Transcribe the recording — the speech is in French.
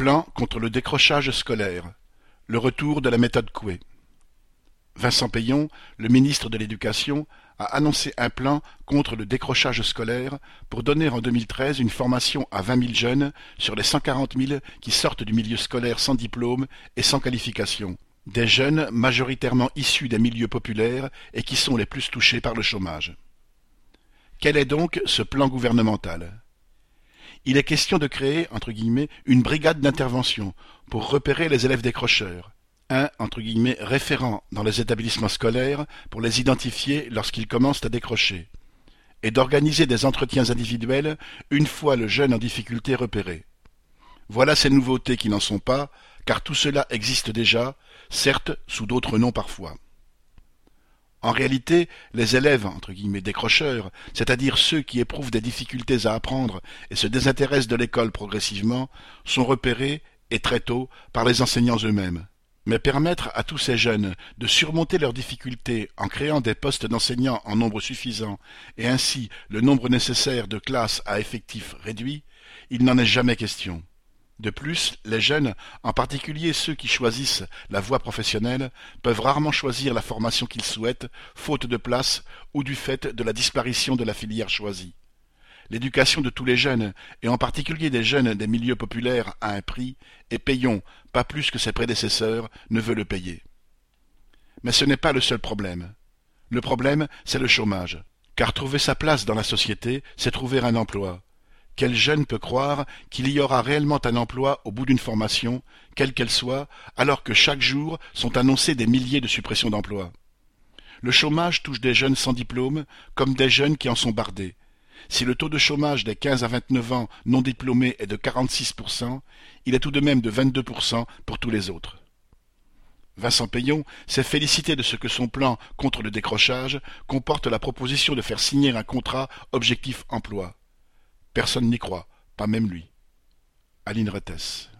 plan contre le décrochage scolaire. Le retour de la méthode Coué. Vincent Peillon, le ministre de l'Éducation, a annoncé un plan contre le décrochage scolaire pour donner en 2013 une formation à 20 000 jeunes sur les 140 000 qui sortent du milieu scolaire sans diplôme et sans qualification. Des jeunes majoritairement issus des milieux populaires et qui sont les plus touchés par le chômage. Quel est donc ce plan gouvernemental ? Il est question de créer, entre guillemets, une brigade d'intervention pour repérer les élèves décrocheurs, un, entre guillemets, référent dans les établissements scolaires pour les identifier lorsqu'ils commencent à décrocher, et d'organiser des entretiens individuels une fois le jeune en difficulté repéré. Voilà ces nouveautés qui n'en sont pas, car tout cela existe déjà, certes sous d'autres noms parfois. En réalité, les élèves, entre guillemets, décrocheurs, c'est-à-dire ceux qui éprouvent des difficultés à apprendre et se désintéressent de l'école progressivement, sont repérés, et très tôt, par les enseignants eux-mêmes. Mais permettre à tous ces jeunes de surmonter leurs difficultés en créant des postes d'enseignants en nombre suffisant et ainsi le nombre nécessaire de classes à effectifs réduits, il n'en est jamais question. De plus, les jeunes, en particulier ceux qui choisissent la voie professionnelle, peuvent rarement choisir la formation qu'ils souhaitent, faute de place ou du fait de la disparition de la filière choisie. L'éducation de tous les jeunes, et en particulier des jeunes des milieux populaires, a un prix, et Peillon, pas plus que ses prédécesseurs, ne veut le payer. Mais ce n'est pas le seul problème. Le problème, c'est le chômage. Car trouver sa place dans la société, c'est trouver un emploi. Quel jeune peut croire qu'il y aura réellement un emploi au bout d'une formation, quelle qu'elle soit, alors que chaque jour sont annoncés des milliers de suppressions d'emplois ? Le chômage touche des jeunes sans diplôme, comme des jeunes qui en sont bardés. Si le taux de chômage des 15 à 29 ans non diplômés est de 46%, il est tout de même de 22% pour tous les autres. Vincent Peillon s'est félicité de ce que son plan contre le décrochage comporte la proposition de faire signer un contrat objectif emploi. Personne n'y croit, pas même lui. Aline Rettes.